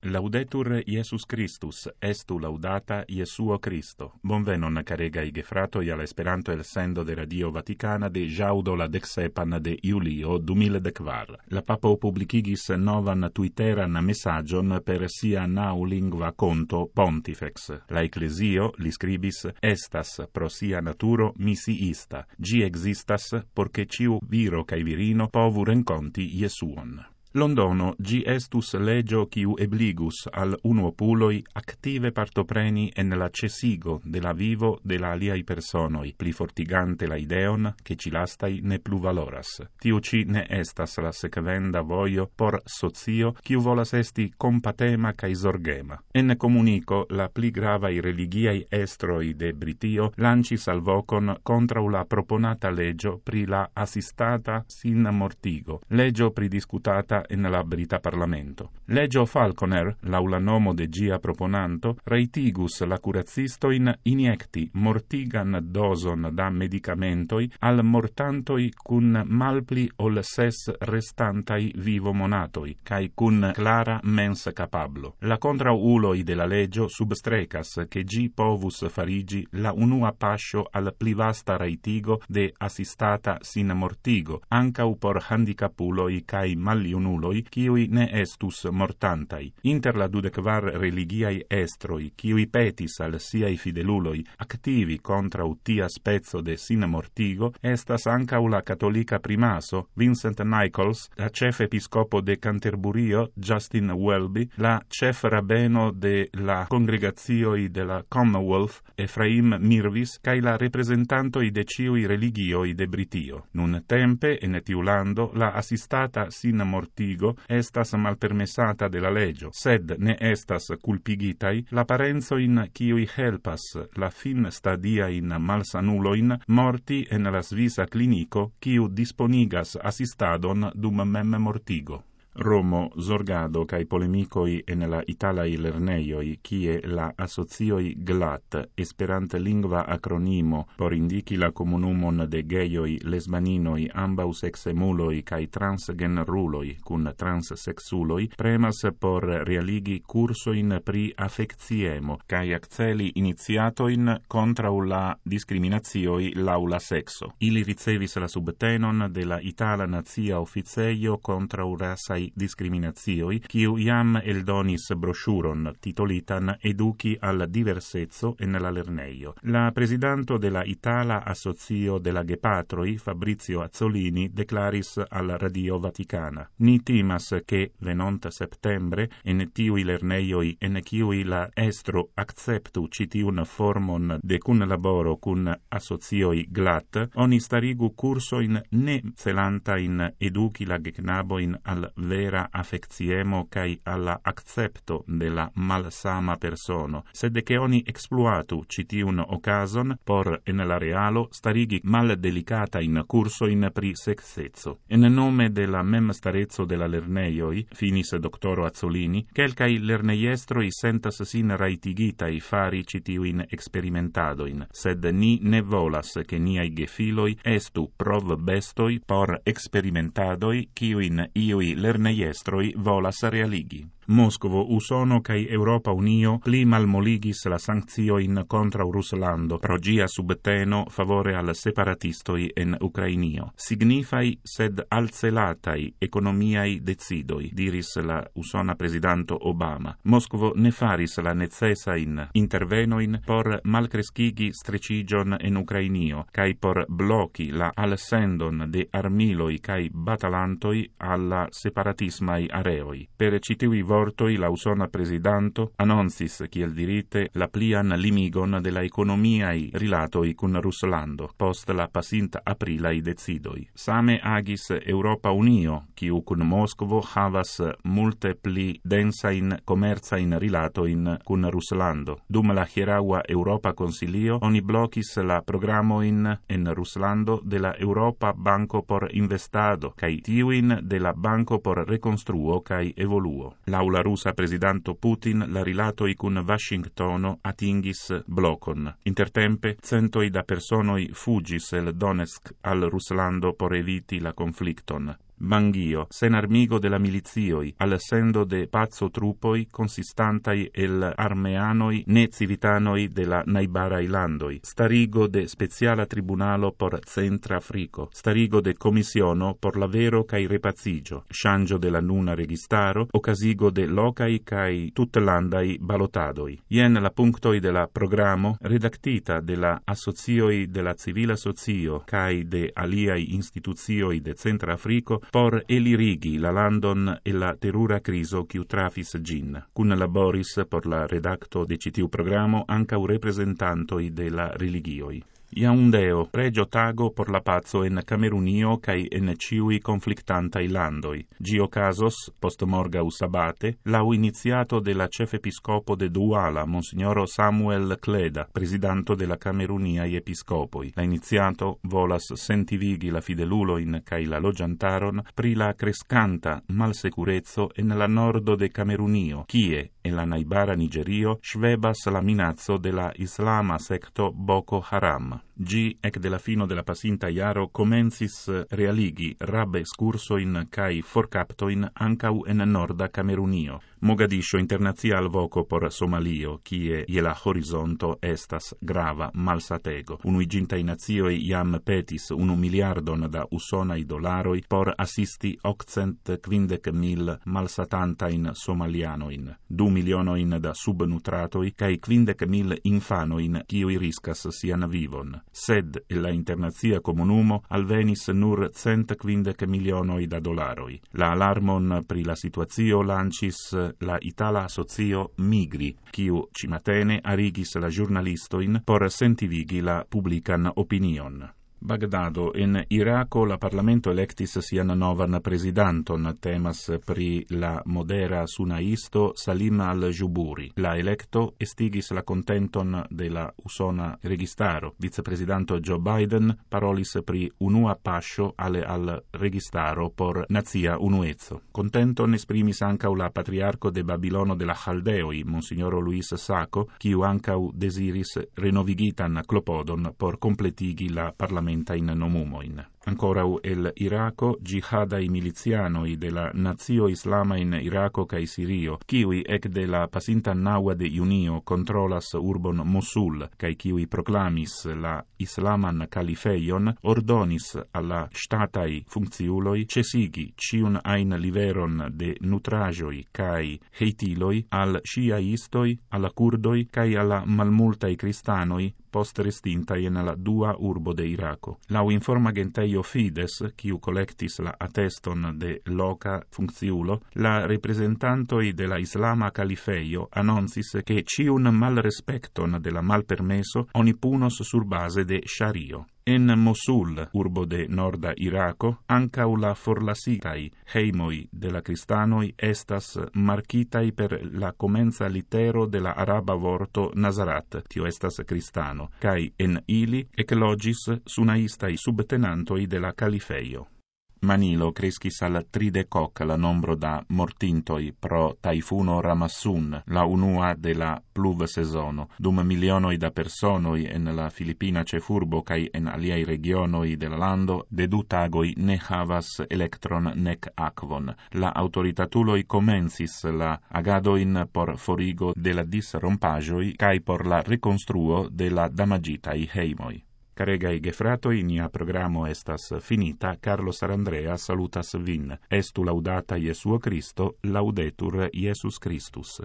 Laudetur Iesus Christus, estu laudata Iesuo Christo. Bonvenon caregai gefratoi al Esperanto el sendo de Radio Vaticana de jaudo la dexepan de Iulio 2014. La papo publicigis novan twitteran messagion per sia naulingva conto Pontifex. La Ecclesio, li scribis, estas pro sia naturo misiista. Gi existas, porce ciu viro cae virino povu renconti Iesuon. Londono gi estus legio quiu ebligus al unuopuloi active partopreni en la cesigo de la vivo de la aliai personoi, pli fortigante la ideon che ci lastai ne plu valoras. Tiu ci ne estas la sequenda voio por socio quiu volas esti compatema cae zorgema. En comunico la pli gravai religiai estroi de Britio lancis al vocon contra la proponata legio pri la assistata sin mortigo, legio pridiscutata in la Brita Parlamento. Legio Falconer, laula nomo de gia proponanto, reitigus la curazistoin iniecti mortigan doson da medicamentoi al mortantoi cun malpli ol 6 restantai vivo monatoi, cae cun clara mens capablo. La contrauloi de la legio substrecas che gi povus farigi la unua pascio al pli vasta reitigo de assistata sin mortigo, ancau por handicapuloi cae maliunuloi, quiui ne estus mortantai. Inter la 24 religiai estroi, quiui petis al siai fideluloi activi contra tia spezzo de sin mortigo, estas ancau la cattolica primaso, Vincent Nichols, la chef episcopo de Canterburio, Justin Welby, la chef rabbeno de la congregazioi de la Commonwealth, Ephraim Mirvis, cae la representantoi de ciui religioi de Britio. Nun tempe, en tiu lando, la assistata sin mortigo estas malpermessata de la legio, sed ne estas culpigitai la parenzoin quiui helpas la fin stadiain malsanuloin morti en la svisa clinico quiu disponigas assistadon dum mem mortigo. Romo, zorgado cae polemicoi en la italai lerneioi, kie la asocioi GLAT, esperante lingua acronimo, por indici la comunumon de geioi, lesbaninoi, ambaus exemuloi cae transgenruloi, cun transsexuloi, premas por realigi cursoin pri affectiemo, cae acceli iniziatoin contra la discriminazioi laula sexo. Ili ricevis la subtenon de la Itala Nazia Officeio contra rasai discriminazioi, quiu iam eldonis brosciuron titolitan Educi al diversezzo en la lerneio. La presidanto de la Itala Associo de la Gepatroi, Fabrizio Azzolini, declaris al Radio Vaticana: Ni timas che, venont septembre, en tiui lerneioi en quiui la estro acceptu citiun formon de cun laboro cun associoi GLAT, oni starigu cursoin ne celantain educi la geknaboin al vera affectiemo cae alla accepto de la malsama persono, sed che oni exploatu citiun ocason por en la realo starigi mal delicata in curso in pri sexezzo. En nome de la mem starezzo de la lerneioi, finis doctoro Azzolini, quelcai lerneistroi sentas sin raitigitai fari citiuin experimentadoin, sed ni ne volas che niai gefiloi estu prov bestoi por experimentadoi quiuin iui lerneistroi volas realigi. Moscovo, Usono cae Europa Unio pli malmoligis la sanctioin contra Ruslando pro gia subteno favore al separatistoi en Ucrainio. Signifai sed alcelatai economiai decidoi, diris la usona presidanto Obama. Moscovo ne faris la necessain intervenoin por malcrescigi strecigion en Ucrainio, cae por bloci la alsendon de armiloi cae batalantoi alla separatismai areoi. Per citivi vortoi la usona presidanto annoncis, kiel dirite, la plian limigon de la economiai rilatoi cun Ruslando, post la pasinta aprilai decidoi. Same agis Europa Unio, quiu cun Moscovo havas multe pli densain comerzain rilatoin cun Ruslando. Dum la hieraua Europa Consilio, oni blocis la programoin en Ruslando de la Europa Banco por Investado, cae tiuin de la Banco por Reconstruo cae Evoluo. Laula rusa presidanto Putin la rilatoi cun Washingtono atingis blocon. Intertempe, centoi da personoi fugis el Donetsk al Ruslando por eviti la conflicton. Bangio, sen armigo de la milizioi, al sendo de pazzo trupoi, consistantai el armeanoi ne civitanoi de la naibarai landoi, starigo de speciala tribunalo por Centra Africo, starigo de commissiono por la vero cae repazigio, shangio de la nuna registaro, ocasigo de locai cae tutlandai balotadoi. Ien la punctoi de la programo, redactita de la assozioi de la civila socio cae de aliai instituzioi de Centra Africo, por elirigi la landon e la terura criso quiu trafis gin. Cun laboris por la redacto de citiu programo ancau representantoi de la religioi. Iaundeo, regio tago por la pazzo en Camerunio cae en ciui conflictantai landoi. Gio casos, post morgau sabate, lau iniziato de la cefepiscopo de Douala, Monsignoro Samuel Cleda, presidanto de la Cameruniai episcopoi. La iniziato volas sentivigi la fideluloin cae la logiantaron pri la crescanta malsecurezzo en la nordo de Camerunio, kie, en la naibara Nigerio, svebas la minazzo de la islama secto Boko Haram. Gi, ec de la fino de la pasinta iaro, comencis realigi rab excursoin cae forcaptoin ancau en norda Camerunio. Mogadiscio internazial voco por Somalio, kie je la horizonto estas grava malsatego. Unuigintai nazioi iam petis 1 miliardon da usonai dolaroi por assisti 850.000 malsatantain somalianoin, 2 milionoin da subnutratoi, cae 50.000 infanoin kiui riscas sian vivon. Sed la internazia comunumo alvenis nur 150 milionoi da dolaroi. La alarmon pri la situazio lancis la Itala Asocio Migri, quiu cimatene arigis la giornalistoin por sentivigi la publican opinion. Bagdado, en Iraco la Parlamento electis sian novan presidanton, temas pri la modera sunaisto Salim al-Juburi. La electo estigis la contenton de la usona registaro. Vicepresidanto Joe Biden parolis pri unua pascio al registaro por nazia unuezzo. Contenton esprimis ancau la patriarco de Babilono de la Chaldeoi, Monsignoro Luis Sacco, quiu ancau desiris renovigitan clopodon por completigi la Parlamento in nomumoin. Ancorau el Iraco, jihadai milizianoi de la Nazio Islama in Iraco cae Sirio, kiui ec de la pasinta naua de junio controlas urbon Mosul, cae kiui proclamis la Islaman Califeion, ordonis alla statai funcciuloi cesigi ciun ein liveron de nutrajoi cae heitiloi al sciaistoi, alla curdoi cae alla malmultai cristanoi post restintai en la dua urbo de Iraco. Lau informagenteio Fides, quiu collectis la atteston de loca funcciulo, la representantoi de la Islama Califeio annoncis che ciun malrespecton de la malpermeso oni punos sur base de Shario. En Mosul, urbo de norda Iraco, ancau la forlasitai heimoi de la cristanoi estas marcitai per la comenza litero de la araba vorto Nazarat, tio estas cristano, cae en ili eclogis sunaistai subtenantoi de la Califeio. Manilo crescis al 30 la nombro da mortintoi pro taifuno Ramassun, la unua de la pluv sezono, dum milionoi da personoi en la Filipina cefurbo cae en aliai regionoi de la lando, de 2 tagoi ne havas electron nec aquon. La autoritatuloi comencis la agadoin por forigo de la disrompagioi cae por la reconstruo de la damagitai heimoi. Caregai gefratoi, nia programo estas finita. Carlo Sarandrea salutas vin. Estu laudata Jesuo Christo, laudetur Jesus Christus.